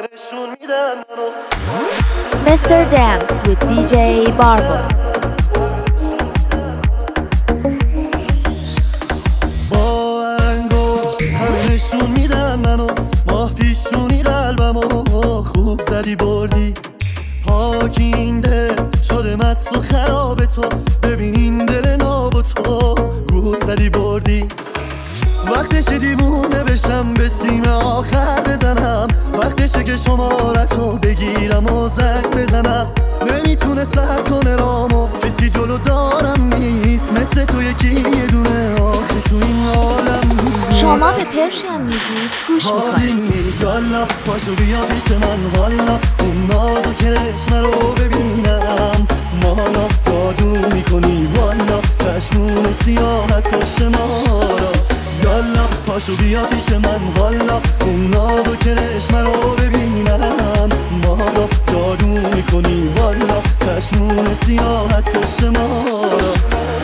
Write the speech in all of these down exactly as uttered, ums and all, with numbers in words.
Mister Dance with دی جی Barbo. با انگشت همه نشون میدن منو، ماه پیشونی قلبمو خوب زدی بردی، پاکینده شده مست و خراب تو، ببین این دل ناب تو گول زدی بردی. وقتش دیوونه بشم به سیم آخر بزنم، وقتشه که شمارتو بگیرم و زنگ بزنم. نمیتونه سر کنه رامو، کسی جلو دارم نیست مثل تو یکی یه دونه آخه تو این عالم. شما به پرشین میزید گوش میکنید. یالا پاشو بیا پیش من، حالا اون ناز و کرشمه رو ببینم. مالا جادو میکنی والا، چشمون سیاحت کش ما را. یالا پاشو بیا پیش من، حالا اون ناز و کرشمه رو ببینم. مالا جادو میکنی والا، چشمون سیاحت کش ما را.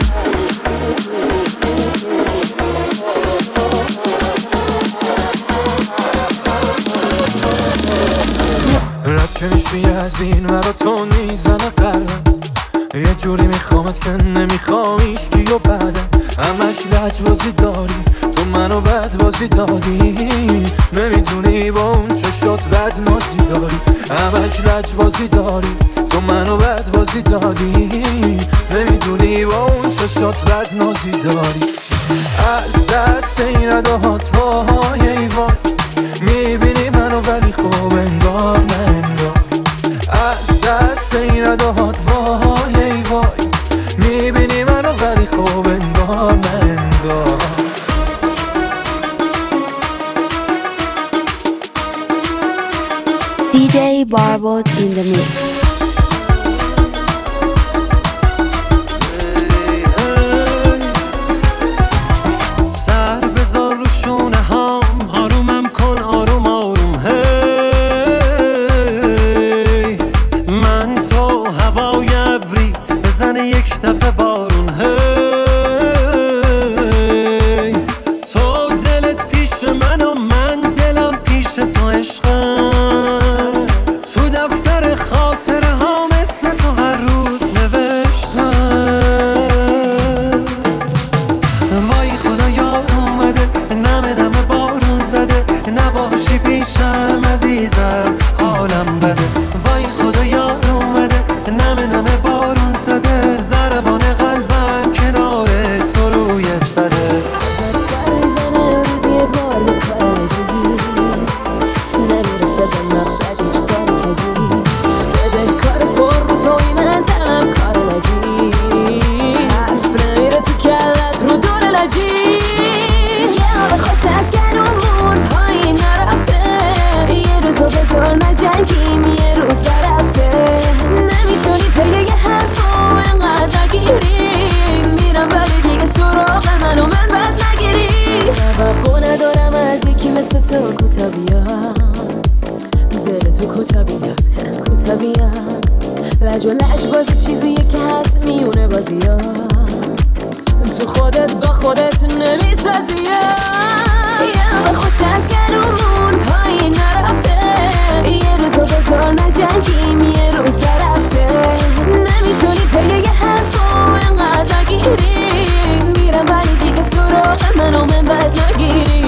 رد که میشی از این مرا تو میزنه قلبم، یه جوری میخوامت که نمیخوام ایشکی و بعدم همش لجبازی داری، تو منو بد بازی دادی. نمیدونی با اون چشات بد نازی داری، همش لجبازی داری، تو منو بد بازی دادی. نمیدونی با اون چشات بد نازی داری. از دست این اداهات وای ای وای، میبینی منو ولی خوب انگار نه انگار. از دست این اداهات وای ای وای، میبینی منو ولی خوب انگار نه انگار. دی جی Barbo in the mix. مثل تو کوتا بیاد، دل تو کوتا بیاد، کوتا بیاد. لج و لج بازی چیزیه که هست میونه بازیات، تو خودت با خودت نمیسازی. یه خوش از گلومون پایین نرفته، یه روزو بذار نجنگیم یه روز نرفته. نمیتونی پی یه حرفو اینقدر نگیری، میرم ولی دیگه سراغ منو من بد نگیری.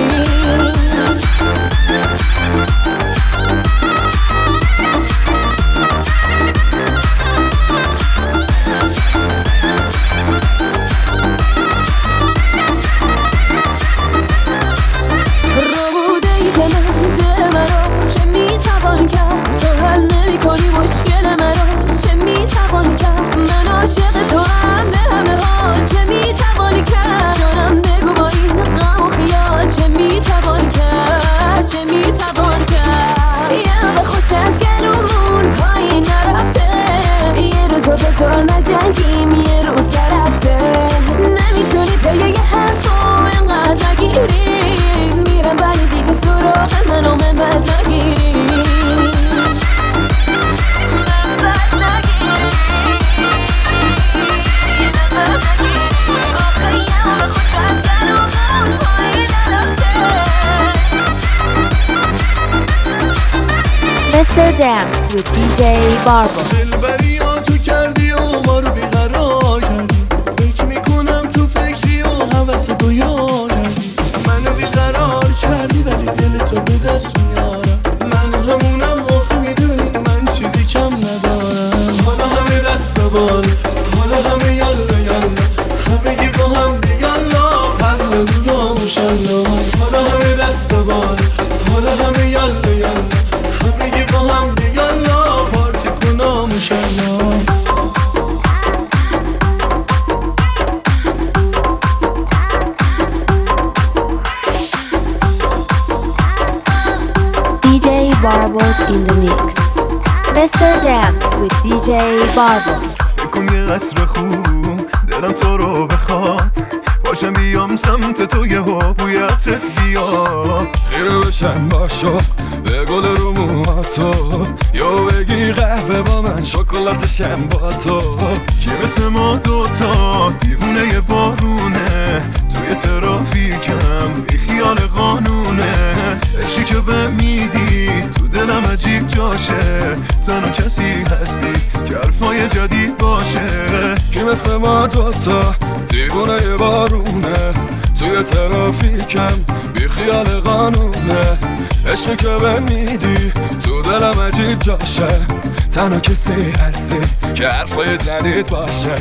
رو بوده ای زمان Mister Dance with دی جی Barbo. دلبری ها تو کردی و ما رو بیقرار کردی، فکر میکنم تو فکری و حوث تو یار کردی، منو بیقرار کردی ولی دل تو به دست میارم، من همونم آخ میدونی من چیزی کم ندارم. حالا همه دست بال، حالا همه یالا یالا، همگی با هم دیالا، پهلا دودا مشالله. حالا همه دست بال، حالا همه یالا یالا، همگی با هم دیالا، پارتی کنام مشالله. دی جی Barbo in the mix. Mister Dance with دی جی Barbo. کن یه قصر خوب دلم تو رو بخواد، باشم بیام سمت تو یه ها بویتت بیاد، خیره بشن با شوق به گل رو موهاتو، یا بگی قهوه با من شکلاتشم با تو، که مثل ما دوتا دیوونه ی بارونه، توی ترافیکم بی خیال قانونه، عشقی که به میدی تو دلم عجیب جاشه، تنها کسی هستی که حرفای جدید باشه، که مثل ما دوتا دیوونه ی بارونه، توی ترافیکم بی خیال قانونه، عشقی که به میدی تو دلم عجیب جاشه، تنها کسی هستی که حرفای جدید باشه.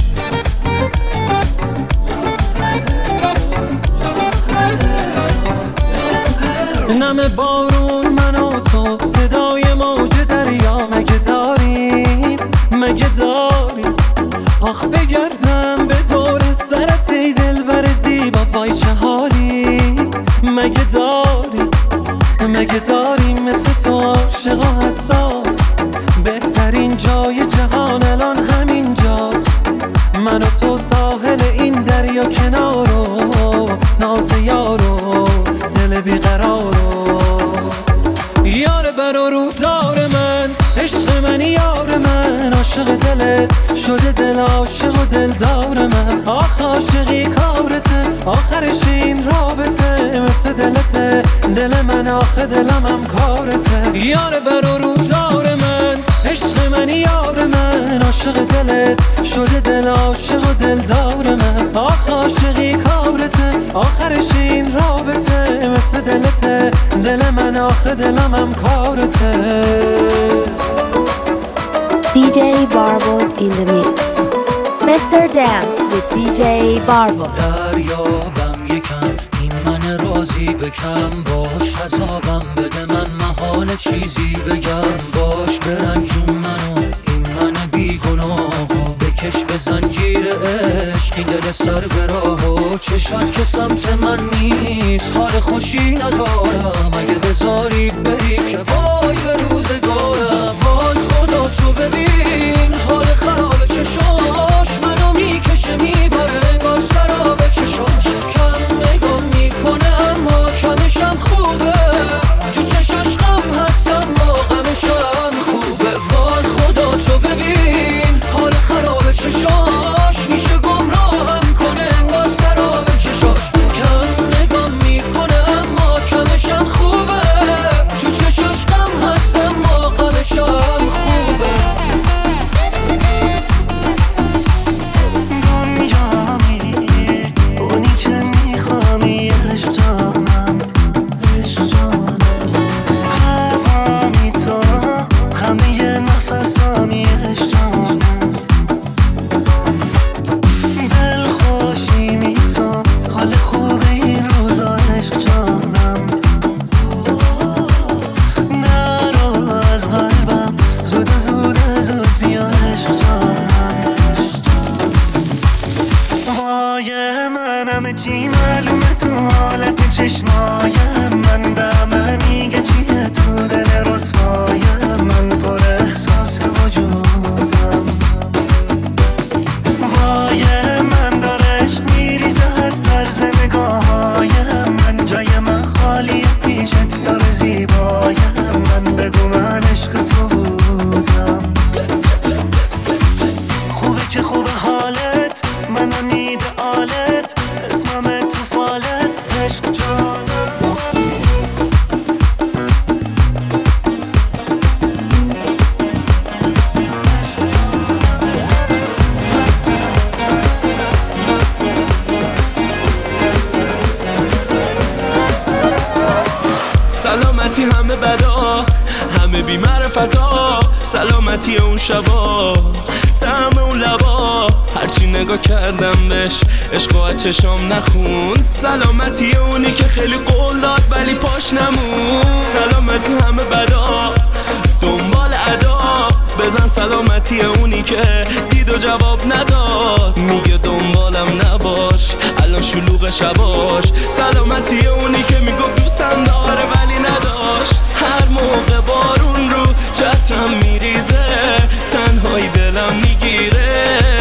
نم بارون من و تو، صدای موج دریا، مگه داریم مگه داریم، آخ بگردم به دور سرت ای دلبر زیبا، وای چه حالی، مگه داریم مگه داریم مثل تو عاشق و حساس، بهترین جای جهان الان همین جاست، من و تو ساحل این دریا کنارو، ناز یارو دل بیقرارو، یار بر و روزار من، عشق من یار من، عاشق دلت شده دل عاشق و دلدار من، آخ عاشقی کارته، آخرش این رابطه، مثل دلته دل من، آخ دلم هم کارته، یار بر و روزار من، عشق من یار من، عاشق دلت شده دل عاشق و دلدار من، آخ عاشقی کارته، آخرش این رابطه، مثل دلته دل من، آخ دلم هم کارته. دی جی Barbo in the mix. Mister Dance with دی جی Barbo. دریابم یکم این من راضی بکم، باش حسابم بده من محال چیزی بگم، باش برنجون منو این من بیگناهو، بکش به زنجیر عشق این دل سر به راهو، چشات که سمت من نیست حال خوشی ندارم، اگه بذاری بری که وای به روزگارم، وای خدا تو ببین حال خراب چشاش، منو میکشه میبره انگار سراب چشاش، کم نگاه میکنه اما کمشم خوبه، تو چشاش غم هست اما غمشم خوبه، وای خدا تو ببین حال خراب چشاش، میشه گمراهم کنه انگار سراب چشاش، کم نگاه میکنه اما کمشم خوبه. سلامتی همه بدا، همه بی معرفتا، سلامتی اون شبا، طعم اون لبا، هرچی نگاه کردم بهش عشق و چشام نخوند. سلامتی اونی که خیلی قول داد ولی پاش نمون. سلامتی همه بدا، دنبال ادا، بزن سلامتی اونی که دید و جواب نداد. میگه دنبالم نباش الان شلوغ شباش. سلامتی اونی که میگفت دوستم داره ولی نداشت. هر موقع بارون رو چترم میریزه، تنهایی دلم میگیره.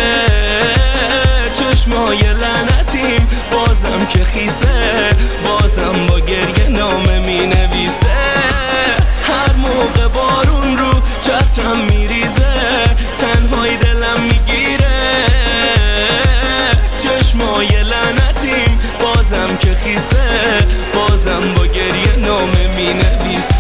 چشمای لعنتیم بازم که خیسه، بازم با گریه نامه مینویسه. هر موقع بارون رو چترم میریزه، تنهایی دلم میگیره. چشمای لعنتیم بازم که خیسه، بازم با گریه نامه مینویسه.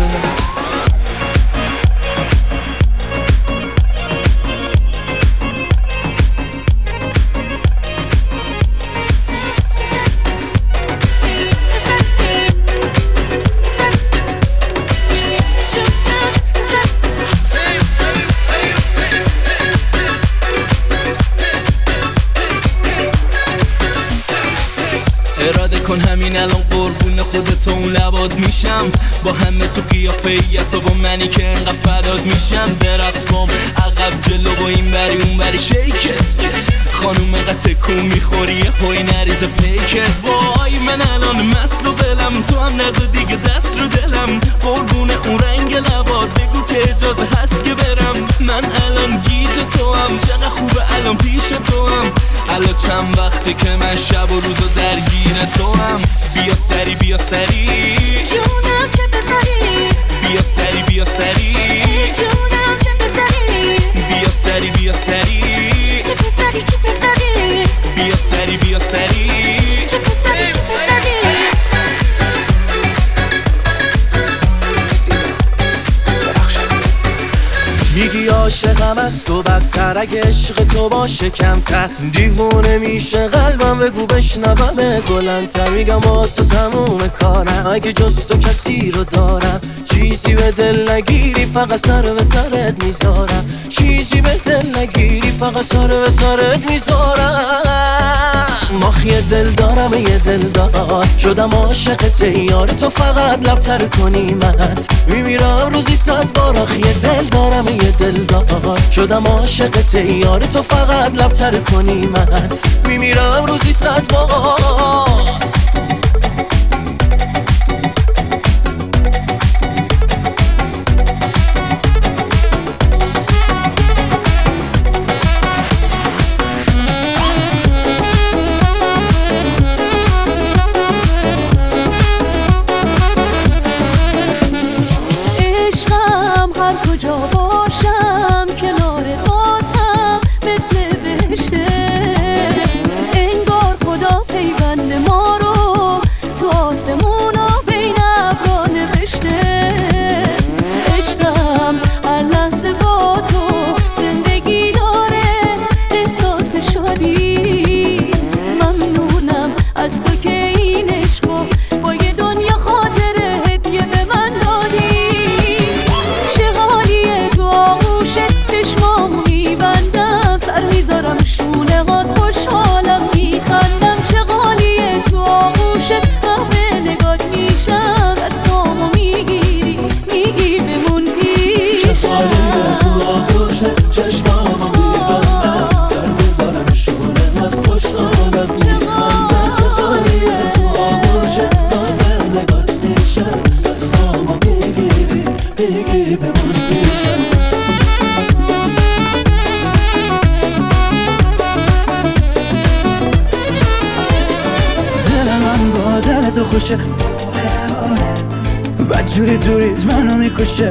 اراده کن همین الان قربون خودت و اون لبات میشم. با همه تو قیافه‌ایت و با منی که انقدر فدات میشم. برقص کن عقب جلو با این بری اون بری شیکت. خانوم انقدر تکون میخوری یه هوی نریزه پیکت. وای من الان مست و دلم، تو هم نزد دیگه دست رو دلم. قربون اون رنگ لبات بگو که اجازه هست که برم. من الان گیج تو هم، چقدر خوبه الان پیش تو هم. الان چند وقته که من شب و روزو درگیر تو هم. بیا سری بیا سری جونم چه بسری، بیا سری بیا سری جونم چه بسری، بیا سری بیا سری چه بسری چه بسری، بیا سری بیا سری چه بسری چه بسری. میگی عاشقم از تو بدتر، اگه عشق تو باشه کمتر. دیوونه میشه قلبم بگو بشنوم بلندتر. میگم با تو تموم کارم، اگه جز تو کسی رو دارم. چیزی به دل نگیری فقط سر به سرت میذارم. چیزی به دل نگیری فقط سر به سرت میذارم. ماخی دل دارم یه دل دار، شدم عاشق تیار تو فقط لبتر کنی. من میمیرم روزی صد بار. آخی دل دارم یه دل دار، شدم عاشق تیار تو فقط لبتر کنی. من میمیرم روزی صد بار. کجا باشم کنارت واسم مثل بهشته. انگار خدا پیوند ما رو تو آسمونا بین ابرا نوشته. عشقم هر لحظه با تو زندگی داره احساس شادی. ممنونم از تو که این عشقو با یه دنیا خاطره هدیه به من دادی. چشمامو میبندم سر میذارم شونه هات، خوشحالم میخندم. چه غالیه تو آغوشت همه نگات میشم. دستامو میگیری میگی بمون پیشم. چه غالیه تو آغوشت چشمامو میبندم سر میذارم شونه هات، خوشحالم میخندم. چه غالیه تو آغوشت همه نگات میشم. دستامو میگیری میگی بمون پیشم. دل تو خوشه بدجوری دوریت منو میکشه.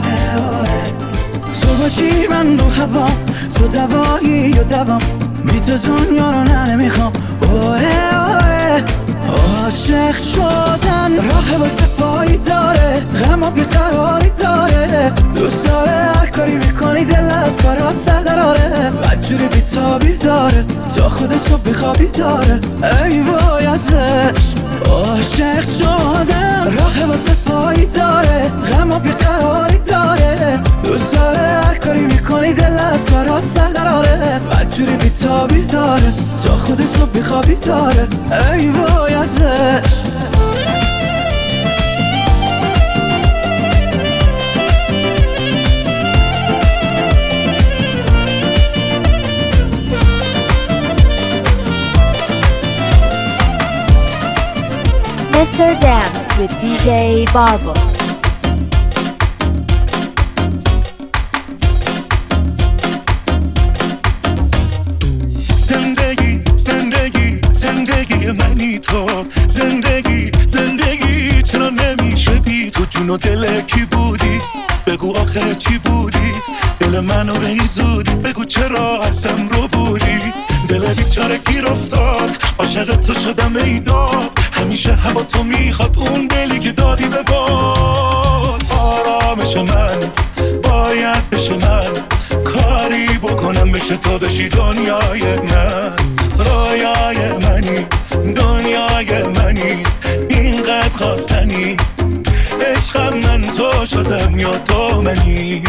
تو باشی من رو هوا، تو دوایی یا دوام. بی تو دنیا رو نه نمیخوام. اوه اوه عاشق شدن راه واسه پایی داره، غم و بیقراری داره. دوست داره هر کاری میکنی دل از کارات سر دراره. بدجوری بیتابی داره تا خود صبح بیخوابی داره. ای وای ازش عاشق شدن راه واسه پایی داره، باد سر دراره بدجوری بیتابی داره تا خودی صبح بیخوابی داره ای وای ازش Mister Dance with دی جی Barbo. زندگی زندگی زندگی منی تو زندگی زندگی چرا نمیشه بی تو جون و دل کی بودی بگو آخه چی بودی دل منو به این زودی بگو چرا ازم رو بودی دل بیچاره گیر افتاد عاشق تو شدم ای داد همیشه هوا تو میخواد اون دلی که دادی به باد آرامش من باید بشه من کاری بکنم بشه تو بشی دنیای من رویای منی دنیای منی اینقدر خواستنی عشقم من تو شدم یا تو منی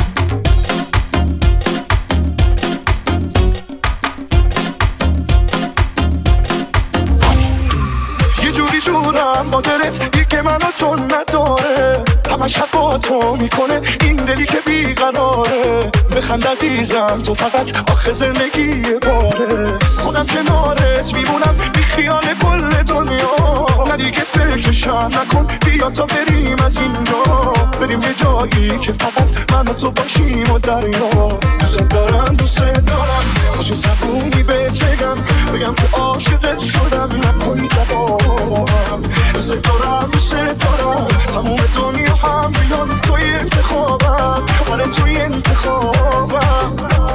یه جوری جونم مادرت دیگه منو تو نداره همش حق با تو میکنه این دلی که بیقراره بخند عزیزم تو فقط آخه زندگی باره خودم کنارت میمونم بی خیال کل دنیا نه دیگه فکرشم نکن بیا تا بریم از اینجا بریم یه جایی که فقط من و تو باشیم و دریا دوست دارم دوست دارم باشه زبونی بهت بگم بگم که عاشقت شدم نکنی جوابم دوست دارم دوست دارم تموم دنیا هم بیان توی انتخابم آره توی انتخابم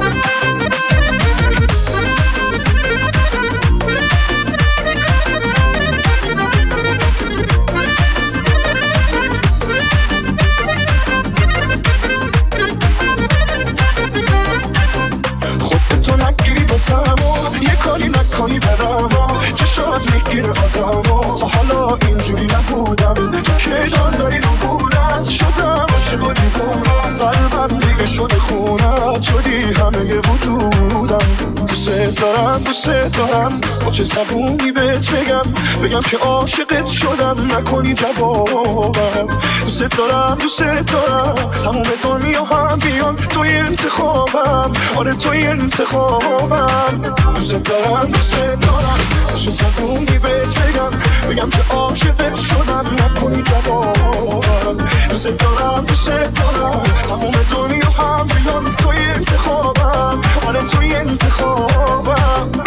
خودتو نگیری بازم و یه کاری نکنی برام چشات میگیره آدم تا حالا اینجوری نبودم تو که جان داری رو بورت شدم عاشق و دیوونت قلبم دیگه شده خونت شدی همه وجودم دوست دارم دوست دارم با چه زبونی بهت بگم بگم که عاشقت شدم نکنی جوابم دوست دارم دوست دارم تموم دنیا هم بیان توی انتخابم آره توی انتخابم دوست دارم دوست دارم با چه زبونی بهت بگم بگم که عاشقت شدم نکنی جوابم دوست دارم دوست دارم تموم دنیا هم بیان توی انتخابم آره توی انتخابم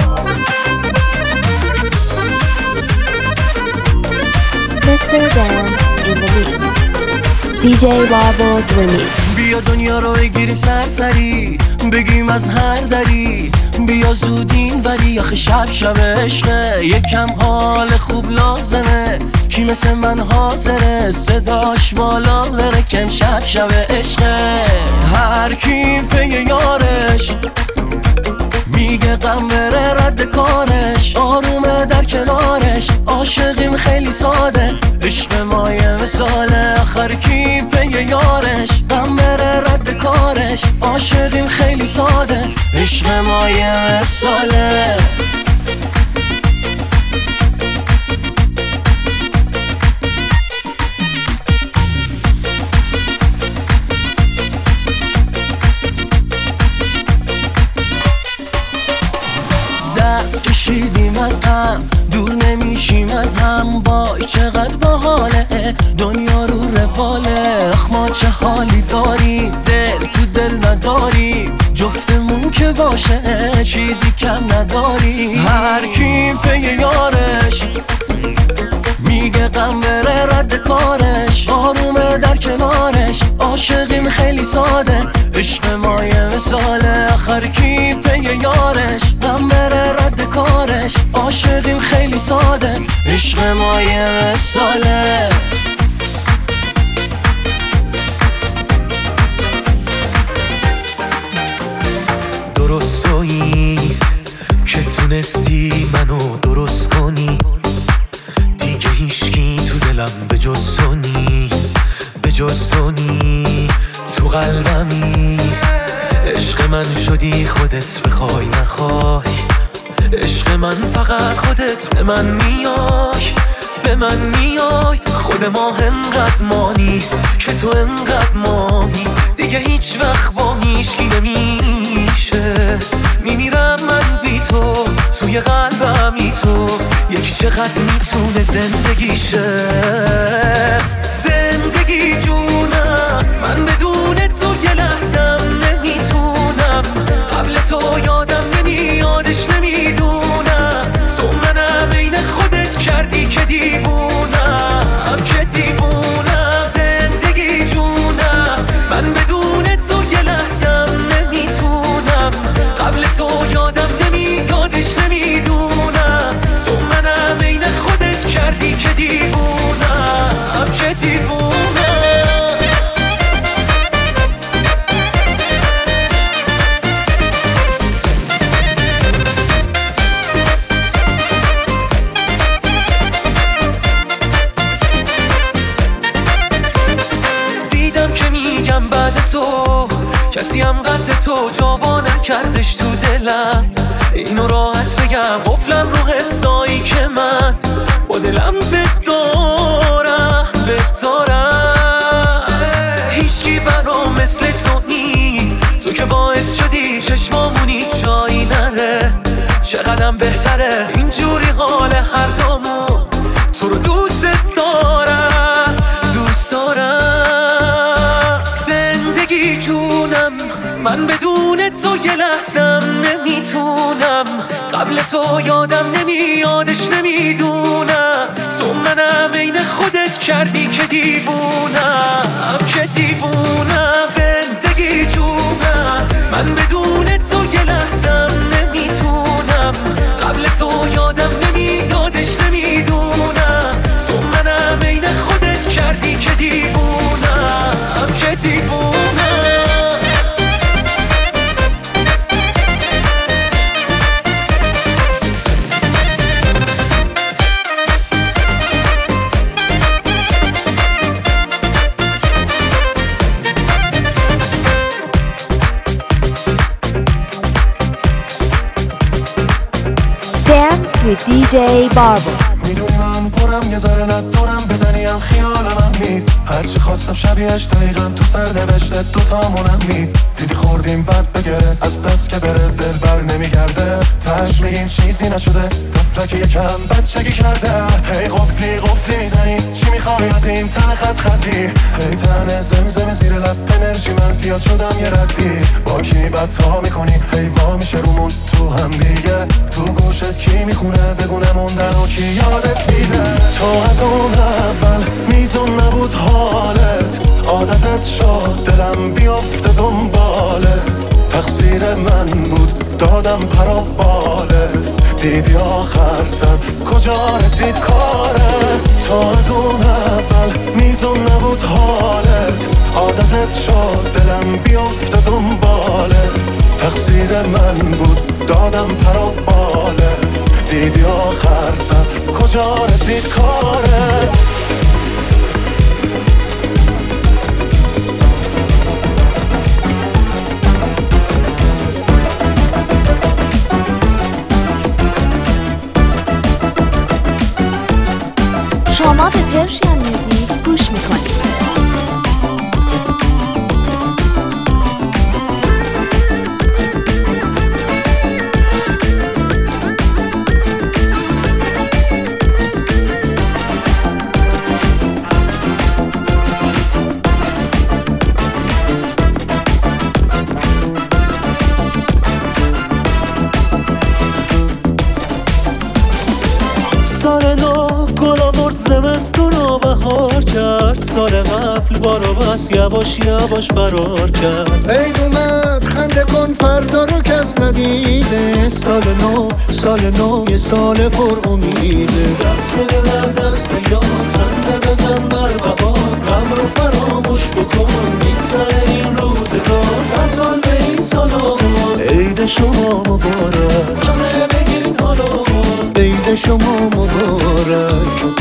Mister Dance in the mix. دی جی Barbo Remix. بیا دنیا رو بگیریم سرسری بگیم از هر دری بیا زود این وری آخه شب شب عشقه یکم حال خوب لازمه کی مثل من حاضره صداش بالا بره کم شب شب عشقه هر کی پی یارش میگه غم بره رد کارش آرومه در کنارش عاشقیم خیلی ساده عشق ما یه مثاله آخر کی پی یارش غم بره رد کارش عاشقیم خیلی ساده عشق ما یه مثاله دست کشیدیم از غم دور نمیشیم از هم وای چقدر باحاله دنیا رو رواله اخ ما چه حالی داریم دل تو دل نداریم جفتمون که باشه چیزی کم نداریم هر کی پی یارش میگه غم بره رد کارش آرومه در کنارش عاشقیم خیلی ساده عشق ما یه مثاله آخر کی پی یارش غم بره رد کارش عاشقیم خیلی ساده عشق ما یه مثاله درستایی که تونستی منو درست کنی دیگه هیچکی تو دلم به جز تو نی به جز تو نی تو قلبمی عشق من شدی خودت بخوای نخوای، عشق من فقط خودت به من میای، به من میای. خود ما انقدر مانی که تو انقدر مانی، دیگه هیچ وقت با هیچکی نمیشه. میمیرم من بی تو، توی قلبم ای تو، یکی چقدر میتونه زندگیشه. زندگی جونم، من بدون تو یه لحظم نمیتونم. قبل تو یادم نمیادش نمیدونم. تو منم عین خودت کردی که دیوونم، که دیوونم. زندگی جونم، من بدون تو یه لحظم نمیتونم. قبل تو یادم نمیادش نمیدونم. تو منم عین خودت کردی که دیوونم، که دیوونم. تو کسی هم قد تو جوا نکردش تو دلم. اینو راحت بگم قفلم رو حسایی که من با دلم بدارم بدارم. هیچکی برام مثل تو نی، تو که باعث شدی چشمامونی جایی نره. چقدرم بهتره اینجوری حال هر دامون. تو رو دوست دارم دوست دارم. زندگی جونم، من بدون تو یه لحظم نمیتونم. قبل تو یادم نمیادش نمیدونم. تو منم عین خودت کردی که دیوونم، که دیوونم. زندگی جونم، من بدون تو یه لحظم نمیتونم. قبل تو یادم نمیادش نمیدونم. تو منم عین خودت کردی که دیوونم، که دیوونم. Dance with دی جی Barbo. میدونی من پرم یه ذره ندارم بزنیم خیالم مید. هرچی خواستم شبیهش دقیقا تو سر نوشته دوتامونم مید. دیدی خوردیم بد بگره از دست که بره دل بر نمیگرده. تش میگیم چیزی نشده طفلک یکم بچگی کرده. هی قفلی قفلی میزنی چی میخوای از این تن خط خطی. هی تن زمزم زیر لب انرژی منفیات شدم یه ردی. با کی بدتا میکنی هی وا میشه رومون تو هم دیگه. تو گوشت کی میخونه بگونه موندن و کی یادت میده. تو از اون اول میزون نبود حالت، عادتت شد دلم بیفته دنبالت. تقصیر من بود دادم پر و بالت. دیدی آخر سر کجا رسید کارت. تو از اون اول میزون نبود حالت، عادتت شد دلم بیفته دنبالت. تقصیر من بود دادم پر و بالت. دیدی آخر سر کجا رسید کارت. شما به پرشین میوزیک گوش میکنید. سال نو گل آورد زمستون و بهار کرد. سال قبل بارو بس یواش یواش فرار کرد. عید اومد خنده کن فردا رو کس ندیده. سال نو سال نو یه سال پر امیده. دست بده در دست یار خنده بزن بر بهار. غم رو فراموش بکن میگذره این روزگار. سال سال به این سال آمد عید شما مبارک. همه بگیرین حالا عید شما مبارک.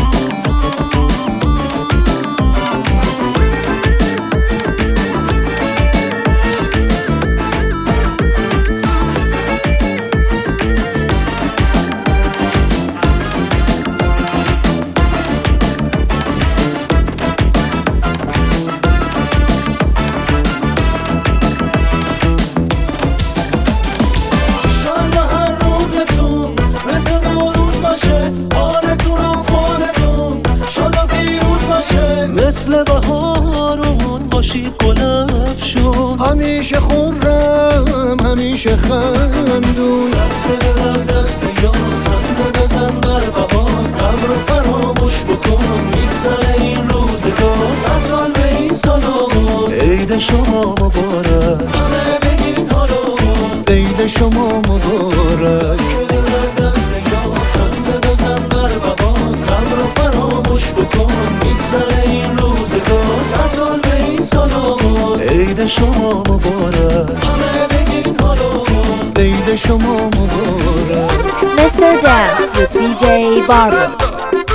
عاشق گلف شد. همیشه خورم همیشه خندون، دست در دست یار خنده بزن در بهار. غم رو فراموش بکن میگذره این روزگار. صد سال به این سالامون عید شما مبارک، همه بگین حالا عید شما مبارک. دست یار خنده بزن در بهار. غم رو فراموش بکن میگذره این روزگار. صد سال به این سالامون عید شما مبارک، همه بگین حالا عید شما مبارک. Mister Dance with دی جی Barbo.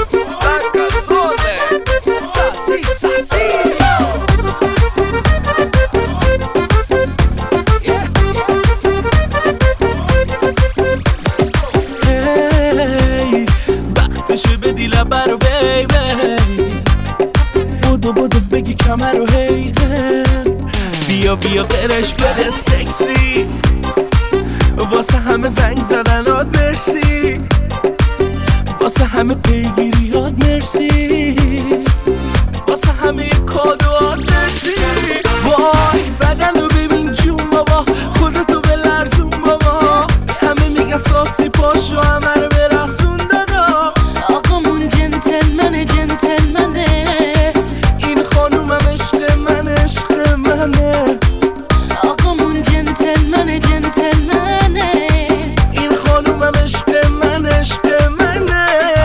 وقتشه بدی لبه رو بیبی، بودو بودو بگی کمر رو هی. بیا بیا برش بده سکسی، واسه همه زنگ زدنات مرسی، واسه همه پیگیریات مرسی، واسه همه کادوات مرسی. وای بدن رو ببین جون بابا، خودتو به لرزون بابا. همه میگن ساسی پاشو همه رو برقصون دادا. آقامون جنتلمنه جنتلمنه، این خانومم عشق من عشق منه. آقامون جنتلمنه جنتلمنه، این خانومم عشق من عشق منه.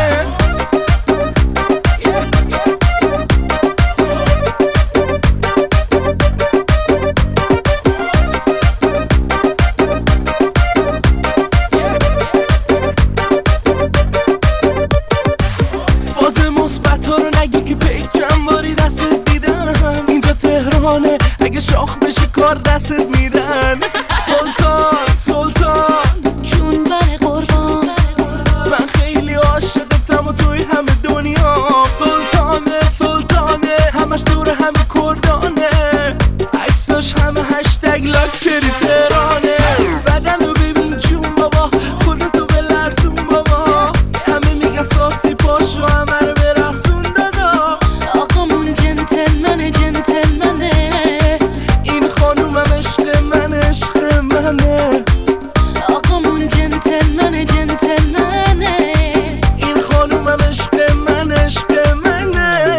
فاز مثبت ها رو نگی که پیک چند باری دستت دیدم. اینجا تهرانه اگه شاخ بشی کار دستت میدن. سلطان سلطان جون بر قربان، من خیلی عاشقتم و توی همه دنیا. سلطانه سلطانه همش دور همه کردانه، عکساش همه هشتگ لاکچری تهرانه. بدن رو ببین جون بابا، خودتو به لرزون بابا. همه میگن ساسی پاشو همه رو برقصون دادا. آقامون جنتلمنه جنتلمنه، این خانومم عشق من عشق منه. آقامون جنتلمنه جنتلمنه، این خانومم عشق من عشق منه.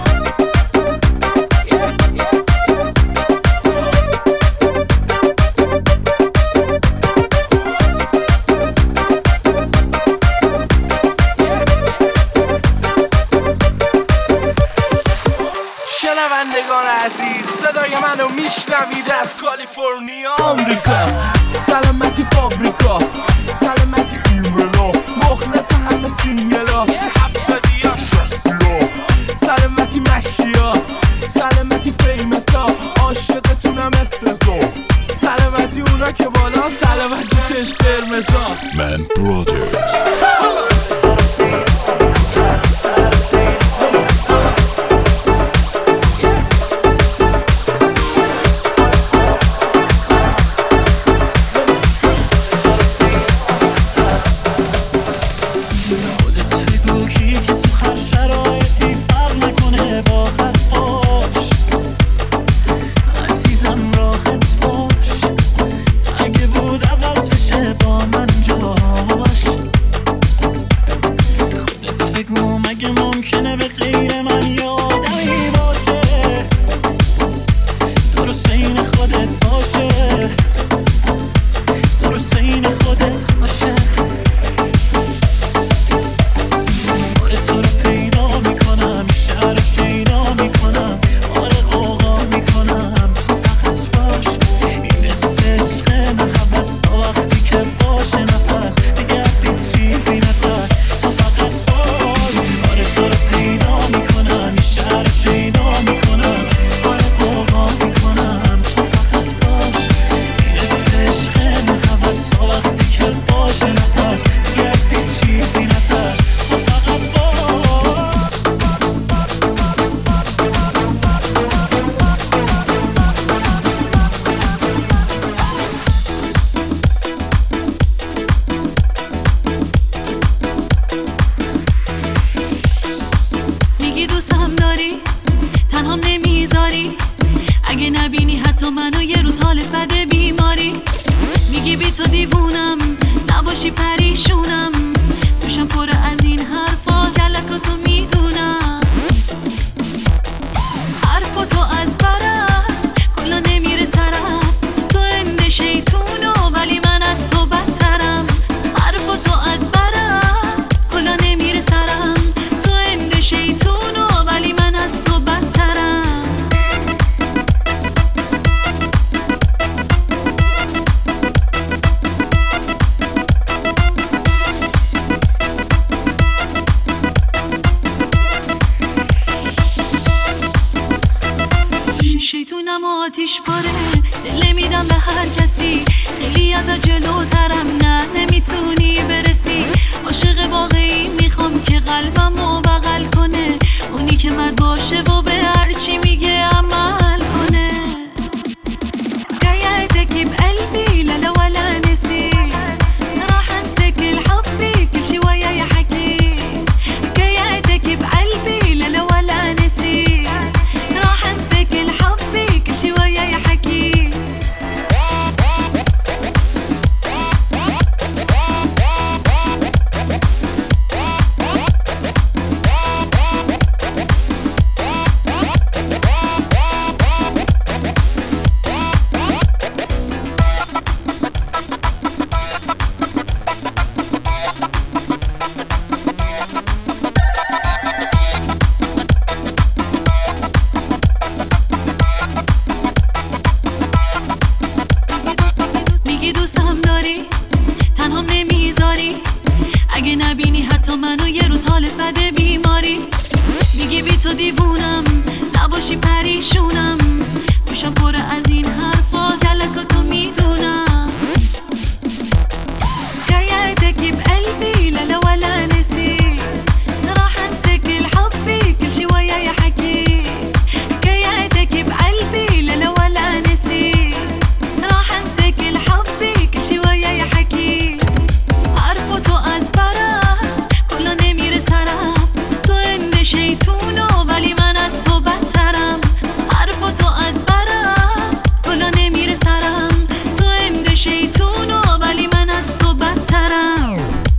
شنوندگان عزیز، صدای منو میشنوید از کالیفرنیا آمریکا. سلامتی فابریکا، سلامتی ایملا، مخلص همه سینگلا، هفتادی ها شستیا. سلامتی مشیا، سلامتی فیمسا، عاشقتونم افتضاح. سلامتی اونا که بالا، سلامتی چشم قرمزا. من برادرز. اگه بود عوض بشه با من جاش، اگه نبینی حتی منو یه روز حالت بده بیماری، میگی بی تو دیوونم نباشی پریشونم، دوشم پر از این حرفا کلکاتو میدونم، حرفاتو از برم کلا نمیره سرم، تو اند شیطونو ولی من از تو بدترم، حرفاتو از برم کلا نمیره سرم، تو اند شیطونو ولی من از تو بدترم. شیطونم و آتیش پاره دل میدم به هر کسی، خیلی از جلوترم نه نمیتونی برسی، عاشق واقعی میخوام که قلبمو بغل کنه، اونی که مرد باشه و به هرچی میگه عمل کنه. حكاياتك بقلبي لا لا ولا نسي، راح انسى كل حبي كل شي وياي حكي، حكاياتك بقلبي لا لا ولا نسي، راح انسى كل حبي كل شي وياي حكي. میگی دوستم داری تنهام نمیذاری، اگه نبینی حتی منو یه روز حالت بده بیماری، میگی بی تو دیوونم نباشی پریشونم، دوشم پر از این حرفا کلکاتو میدونم. حكاياتك بقلبي لا لا ولا نسي، راح انسى كل حبي كل شي وياي حكي، حكاياتك بقلبي لا لا ولا نسي، راح انسى كل حبي كل شي وياي حكي، حرفاتو از برم کلا نمیره سرم، تو اند شیطونو ولی من از تو بدترم، حرفاتو از برم کلا نمیره سرم، تو اند شیطونو ولی من از تو بدترم.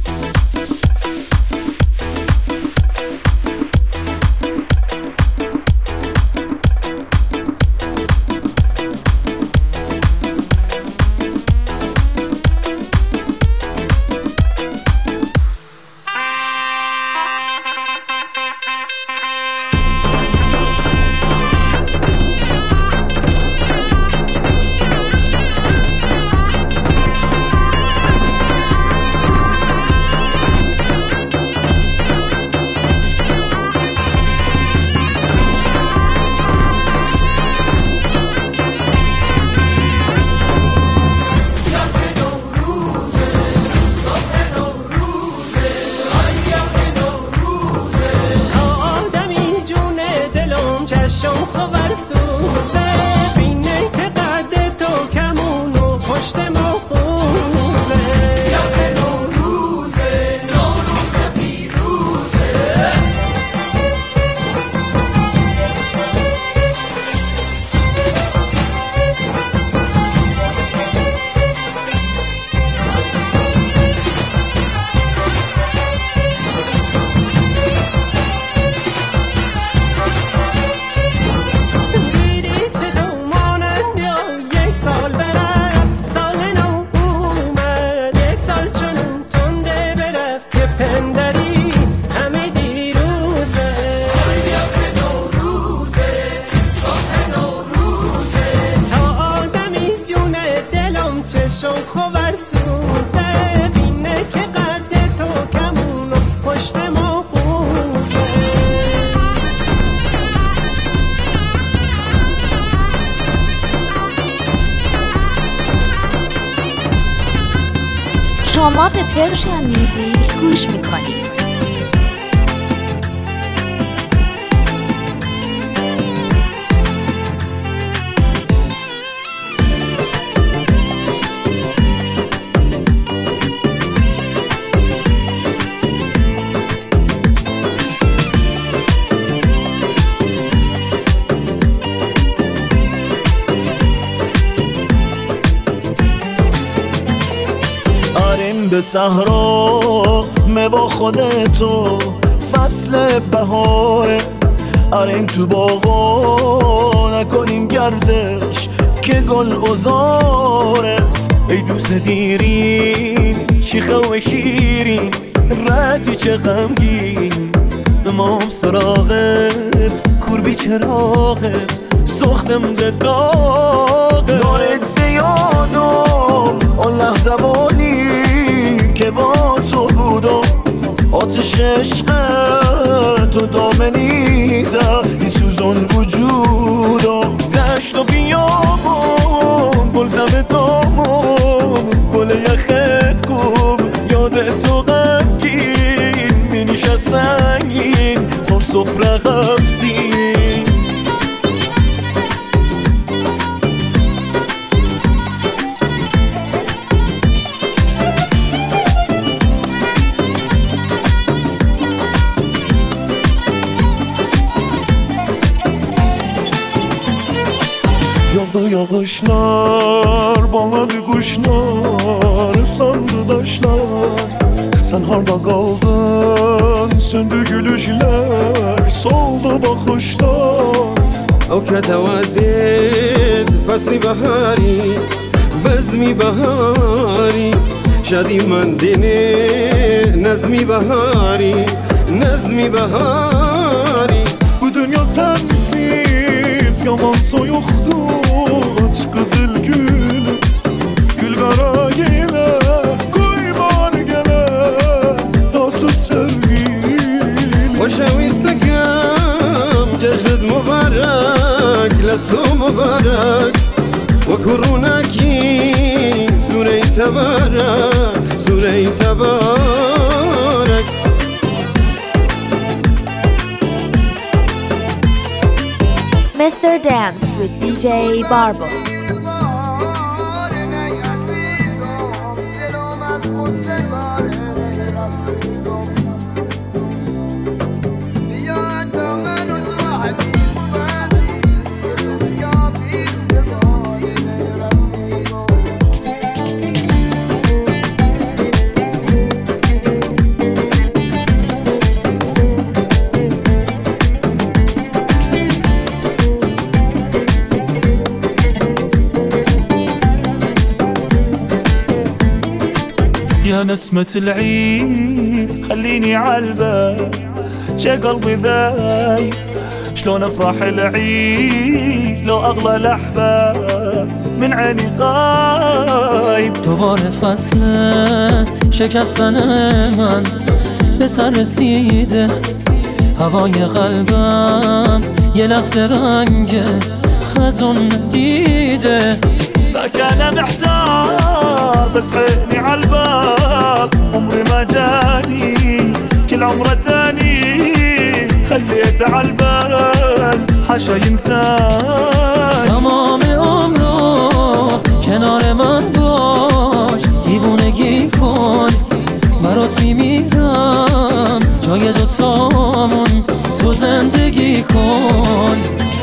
شما به پرشین میوزیک گوش میکنید. بریم به صحرا با خودتو فصل بهاره، آریم تو باغا نکنیم گردش که گل بزاره. ای دوست دیرین شیخه و شیرین رتی چه غمگین، امام سراغت کوربی چراغت سختم ده داغت. دارت زیادم اون لحظه بانی که با تو بودم، آتش عشق تو دامنی زد ای سوزان وجودم. دشت و بیابون گل زمه دامون گل یخت کوب یاد تو غمگین مینیش از سنگین خور سفره غمزین. Yağdı yağışlar, bağladı kuşlar, ıslandı taşlar. Sen harda kaldın, söndü gülüşler, soldu bakışlar. او که تودد فصلی بهاری بزمی بهاری شادی من دینه نظمی بهاری نظمی بهاری. Bu dünya sensiz yaman soyuktu, aç kızıl gül gül kara yine koy var gele dostu sevgilim. خوشویستکم جشنت مبارک لتو مبارک و کرونکی سوره تبارک سوره تبارک. Mister Dance with دی جی Barbo. يا نسمة العيد خليني عالبال شي قلبي ذايب شلون افرح العيد لو اغلى الاحباب من عيني غايب. دوباره فصل شکستن من به سر رسیده، هوای قلبم یه لحظه رنگ خزون دیده. ما كان محتار بس عيني عالباب عمري ما جاني كل عمره تاني خليته عالبال حاشا ينساني. تمام عمرو کنار من باش دیوونگی کن برات میمیرم جای دوتامون تو زندگی کن.